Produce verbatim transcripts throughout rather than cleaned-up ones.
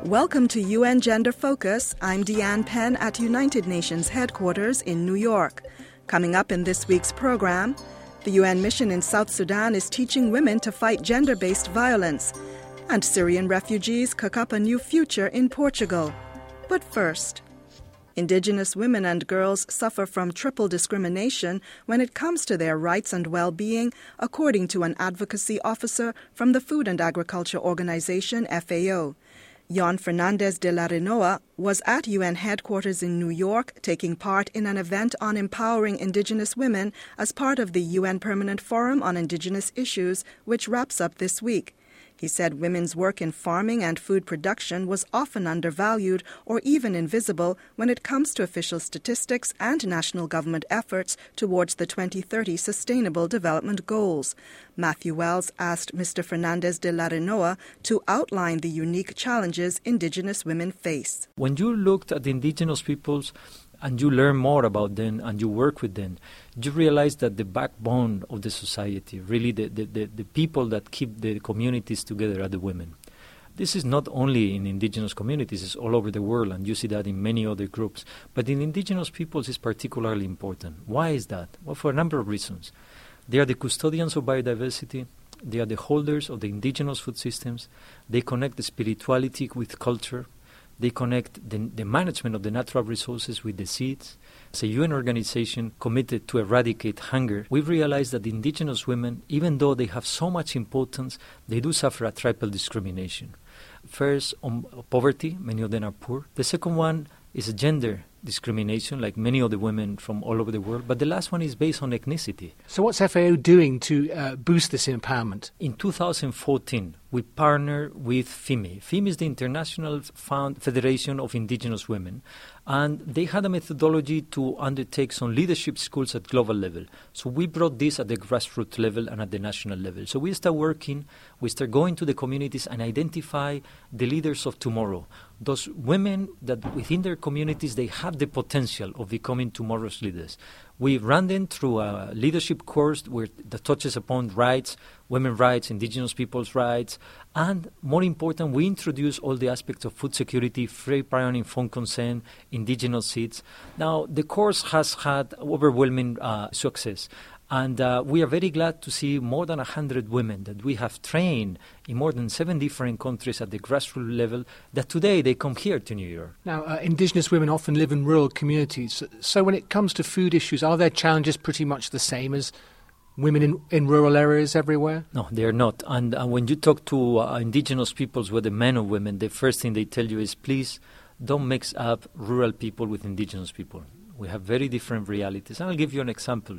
Welcome to U N Gender Focus. I'm Deanne Penn at United Nations headquarters in New York. Coming up in this week's program, the U N mission in South Sudan is teaching women to fight gender-based violence. And Syrian refugees cook up a new future in Portugal. But first, Indigenous women and girls suffer from triple discrimination when it comes to their rights and well-being, according to an advocacy officer from the Food and Agriculture Organization, F A O. Jan Fernandez de la Renoa was at U N headquarters in New York, taking part in an event on empowering Indigenous women as part of the U N Permanent Forum on Indigenous Issues, which wraps up this week. He said women's work in farming and food production was often undervalued or even invisible when it comes to official statistics and national government efforts towards the twenty thirty Sustainable Development Goals. Matthew Wells asked Mister Fernandez de la Renoa to outline the unique challenges Indigenous women face. When you looked at the Indigenous peoples and you learn more about them and you work with them, you realize that the backbone of the society, really the, the, the, the people that keep the communities together are the women. This is not only in Indigenous communities, it's all over the world, and you see that in many other groups. But in Indigenous peoples, it's particularly important. Why is that? Well, for a number of reasons. They are the custodians of biodiversity. They are the holders of the indigenous food systems. They connect the spirituality with culture. They connect the, the management of the natural resources with the seeds. As a U N organization committed to eradicate hunger, we've realized that the indigenous women, even though they have so much importance, they do suffer a triple discrimination. First, on poverty, many of them are poor. The second one is a gender discrimination, like many of the women from all over the world. But the last one is based on ethnicity. So what's F A O doing to uh, boost this empowerment? In two thousand fourteen, we partnered with FIMI. FIMI is the International Found Federation of Indigenous Women. And they had a methodology to undertake some leadership schools at global level. So we brought this at the grassroots level and at the national level. So we start working, we start going to the communities and identify the leaders of tomorrow. Those women that within their communities, they have the potential of becoming tomorrow's leaders. We run them through a leadership course where that touches upon rights, women's rights, indigenous people's rights, and more important, we introduce all the aspects of food security, free, prior and informed consent, indigenous seeds. Now, the course has had overwhelming uh, success. And uh, we are very glad to see more than one hundred women that we have trained in more than seven different countries at the grassroots level, that today they come here to New York. Now, uh, Indigenous women often live in rural communities. So when it comes to food issues, are their challenges pretty much the same as women in, in rural areas everywhere? No, they're not. And uh, when you talk to uh, Indigenous peoples, whether men or women, the first thing they tell you is, please don't mix up rural people with Indigenous people. We have very different realities. And I'll give you an example.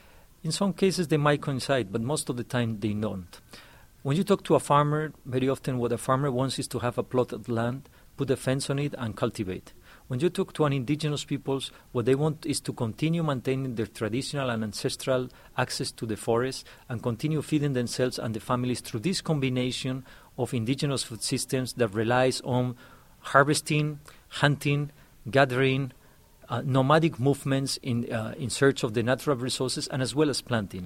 In some cases, they might coincide, but most of the time, they don't. When you talk to a farmer, very often what a farmer wants is to have a plot of land, put a fence on it, and cultivate. When you talk to an indigenous peoples, what they want is to continue maintaining their traditional and ancestral access to the forest and continue feeding themselves and the families through this combination of indigenous food systems that relies on harvesting, hunting, gathering, Uh, nomadic movements in uh, in search of the natural resources, and as well as planting.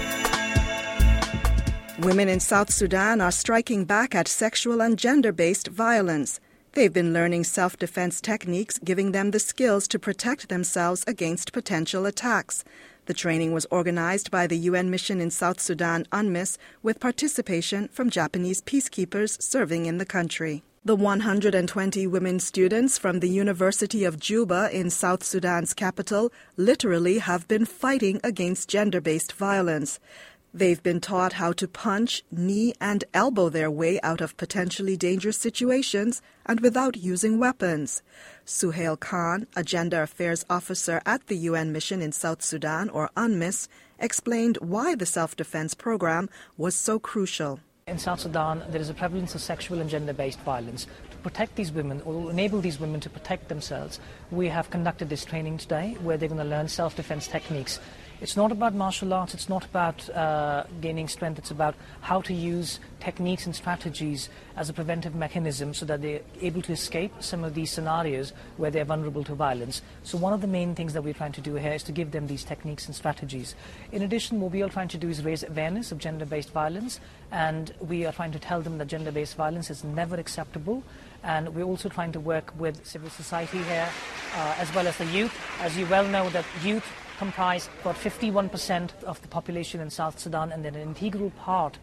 Women in South Sudan are striking back at sexual and gender-based violence. They've been learning self-defense techniques, giving them the skills to protect themselves against potential attacks. The training was organized by the U N mission in South Sudan, UNMISS, with participation from Japanese peacekeepers serving in the country. The one hundred twenty women students from the University of Juba in South Sudan's capital literally have been fighting against gender-based violence. They've been taught how to punch, knee, and elbow their way out of potentially dangerous situations and without using weapons. Suhail Khan, a gender affairs officer at the U N mission in South Sudan, or UNMISS, explained why the self-defense program was so crucial. In South Sudan, there is a prevalence of sexual and gender-based violence. To protect these women, or enable these women to protect themselves, we have conducted this training today where they're going to learn self-defense techniques It's not about martial arts, it's not about uh, gaining strength, it's about how to use techniques and strategies as a preventive mechanism so that they're able to escape some of these scenarios where they're vulnerable to violence. So one of the main things that we're trying to do here is to give them these techniques and strategies. In addition, what we are trying to do is raise awareness of gender-based violence, and we are trying to tell them that gender-based violence is never acceptable. And we're also trying to work with civil society here, uh, as well as the youth. As you well know, that youth comprise about fifty-one percent of the population in South Sudan, and they're an integral part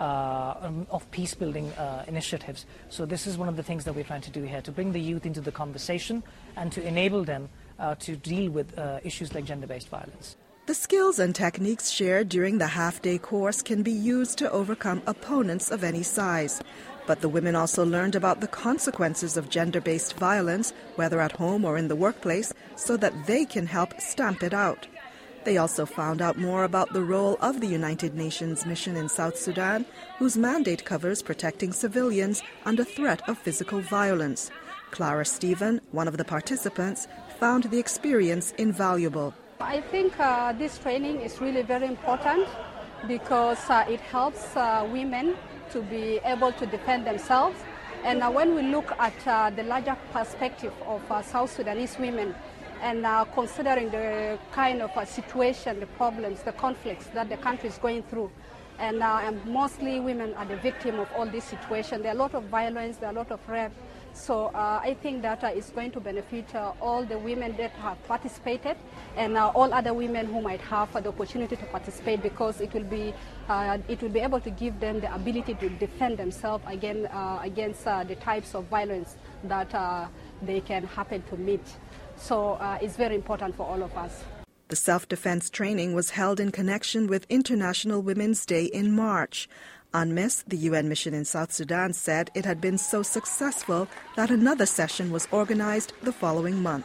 uh, of peace-building uh, initiatives. So this is one of the things that we're trying to do here, to bring the youth into the conversation and to enable them uh, to deal with uh, issues like gender-based violence. The skills and techniques shared during the half-day course can be used to overcome opponents of any size. But the women also learned about the consequences of gender-based violence, whether at home or in the workplace, so that they can help stamp it out. They also found out more about the role of the United Nations mission in South Sudan, whose mandate covers protecting civilians under threat of physical violence. Clara Stephen, one of the participants, found the experience invaluable. I think uh, this training is really very important because uh, it helps uh, women to be able to defend themselves. And uh, when we look at uh, the larger perspective of uh, South Sudanese women, and uh, considering the kind of uh, situation, the problems, the conflicts that the country is going through, and, uh, and mostly women are the victim of all this situation. There are a lot of violence, there are a lot of rape. So uh, I think that uh, it's going to benefit uh, all the women that have participated and uh, all other women who might have uh, the opportunity to participate, because it will be uh, it will be able to give them the ability to defend themselves again uh, against uh, the types of violence that uh, they can happen to meet. So uh, it's very important for all of us. The self-defense training was held in connection with International Women's Day in March. UNMISS, the U N mission in South Sudan, said it had been so successful that another session was organized the following month.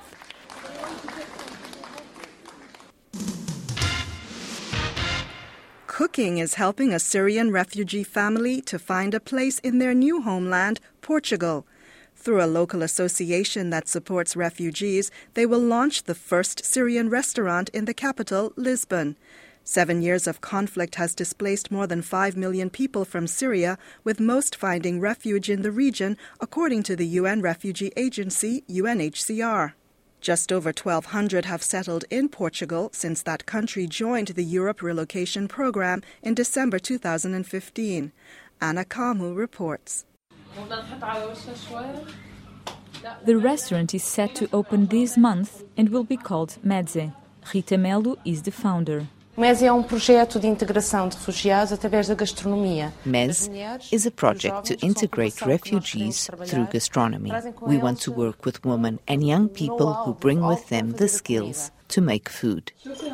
Cooking is helping a Syrian refugee family to find a place in their new homeland, Portugal. Through a local association that supports refugees, they will launch the first Syrian restaurant in the capital, Lisbon. Seven years of conflict has displaced more than five million people from Syria, with most finding refuge in the region, according to the U N Refugee Agency, U N H C R. Just over twelve hundred have settled in Portugal since that country joined the Europe Relocation Program in December two thousand fifteen. Anna Kamu reports. The restaurant is set to open this month and will be called Medze. Rita Melo is the founder. MES é um projeto de integração de refugiados através da gastronomia. MES is a project to integrate refugees through gastronomy. We want to work with women and young people who bring with them the skills to make food.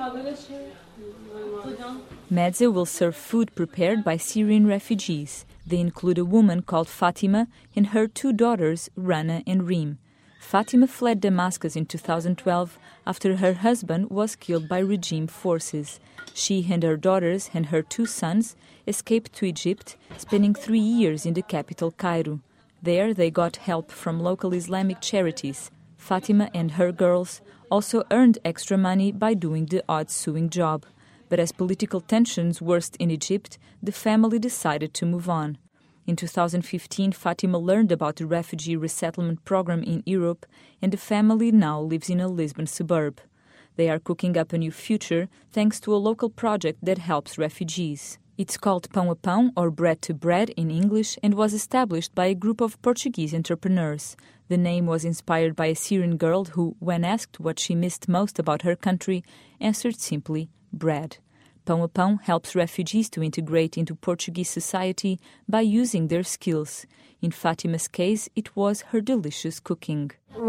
Medze will serve food prepared by Syrian refugees. They include a woman called Fatima and her two daughters, Rana and Reem. Fatima fled Damascus in two thousand twelve after her husband was killed by regime forces. She and her daughters and her two sons escaped to Egypt, spending three years in the capital, Cairo. There they got help from local Islamic charities. Fatima and her girls also earned extra money by doing the odd sewing job. But as political tensions worsened in Egypt, the family decided to move on. In two thousand fifteen, Fatima learned about the refugee resettlement program in Europe, and the family now lives in a Lisbon suburb. They are cooking up a new future thanks to a local project that helps refugees. It's called Pão a Pão, or Bread to Bread in English, and was established by a group of Portuguese entrepreneurs. The name was inspired by a Syrian girl who, when asked what she missed most about her country, answered simply, bread. Pão a Pão helps refugees to integrate into Portuguese society by using their skills. In Fatima's case, it was her delicious cooking. We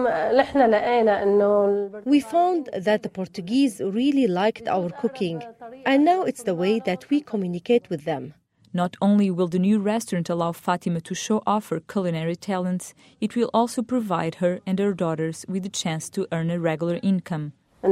found that the Portuguese really liked our cooking, and now it's the way that we communicate with them. Not only will the new restaurant allow Fatima to show off her culinary talents, it will also provide her and her daughters with the chance to earn a regular income. I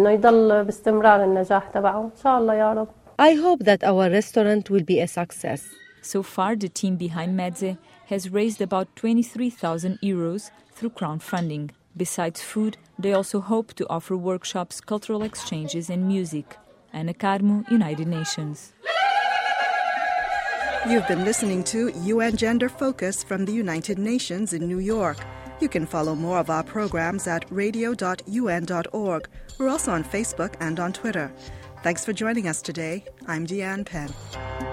hope that our restaurant will be a success. So far, the team behind Medze has raised about twenty-three thousand euros through crowdfunding. Besides food, they also hope to offer workshops, cultural exchanges and music. Ana Carmo, United Nations. You've been listening to U N Gender Focus from the United Nations in New York. You can follow more of our programs at radio dot u n dot org. We're also on Facebook and on Twitter. Thanks for joining us today. I'm Deanne Penn.